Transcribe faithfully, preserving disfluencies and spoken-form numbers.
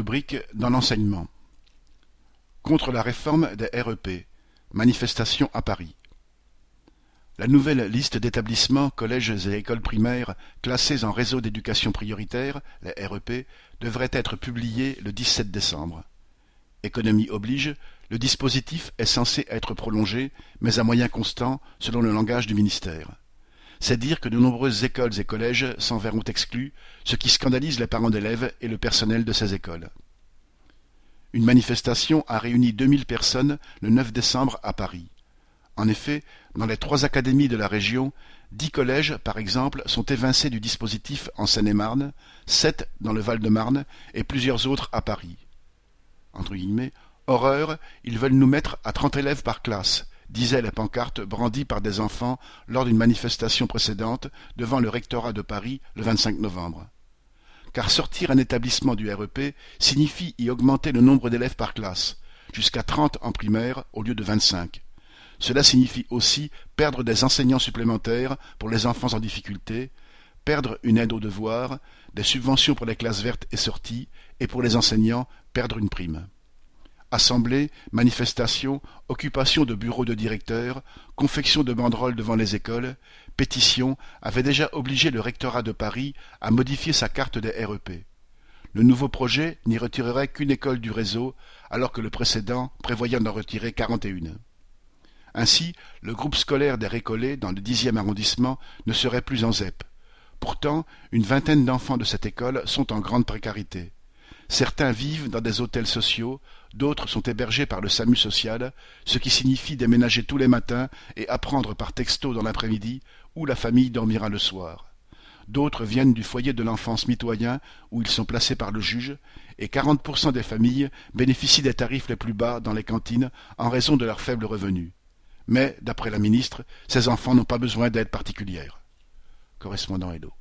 Rubrique dans l'enseignement. Contre la réforme des R E P. Manifestation à Paris. La nouvelle liste d'établissements, collèges et écoles primaires classés en réseau d'éducation prioritaire, les R E P, devrait être publiée le dix-sept décembre. Économie oblige, le dispositif est censé être prolongé, mais à moyens constants, selon le langage du ministère. C'est dire que de nombreuses écoles et collèges s'en verront exclus, ce qui scandalise les parents d'élèves et le personnel de ces écoles. Une manifestation a réuni deux mille personnes le neuf décembre à Paris. En effet, dans les trois académies de la région, dix collèges, par exemple, sont évincés du dispositif en Seine-et-Marne, sept dans le Val-de-Marne et plusieurs autres à Paris. Entre guillemets, horreur, ils veulent nous mettre à trente élèves par classe, disaient les pancartes brandies par des enfants lors d'une manifestation précédente devant le rectorat de Paris le vingt-cinq novembre. Car sortir un établissement du R E P signifie y augmenter le nombre d'élèves par classe, jusqu'à trente en primaire au lieu de vingt-cinq. Cela signifie aussi perdre des enseignants supplémentaires pour les enfants en difficulté, perdre une aide aux devoirs, des subventions pour les classes vertes et sorties, et pour les enseignants, perdre une prime. Assemblées, manifestations, occupation de bureaux de directeurs, confection de banderoles devant les écoles, pétitions avaient déjà obligé le rectorat de Paris à modifier sa carte des R E P. Le nouveau projet n'y retirerait qu'une école du réseau, alors que le précédent prévoyait d'en retirer quarante et une. Ainsi, le groupe scolaire des Récollets, dans le dixième arrondissement, ne serait plus en Z E P. Pourtant, une vingtaine d'enfants de cette école sont en grande précarité. Certains vivent dans des hôtels sociaux, d'autres sont hébergés par le SAMU social, ce qui signifie déménager tous les matins et apprendre par texto dans l'après-midi où la famille dormira le soir. D'autres viennent du foyer de l'enfance mitoyen où ils sont placés par le juge, et quarante pour cent des familles bénéficient des tarifs les plus bas dans les cantines en raison de leurs faibles revenus. Mais, d'après la ministre, ces enfants n'ont pas besoin d'aide particulière. Correspondant Hello.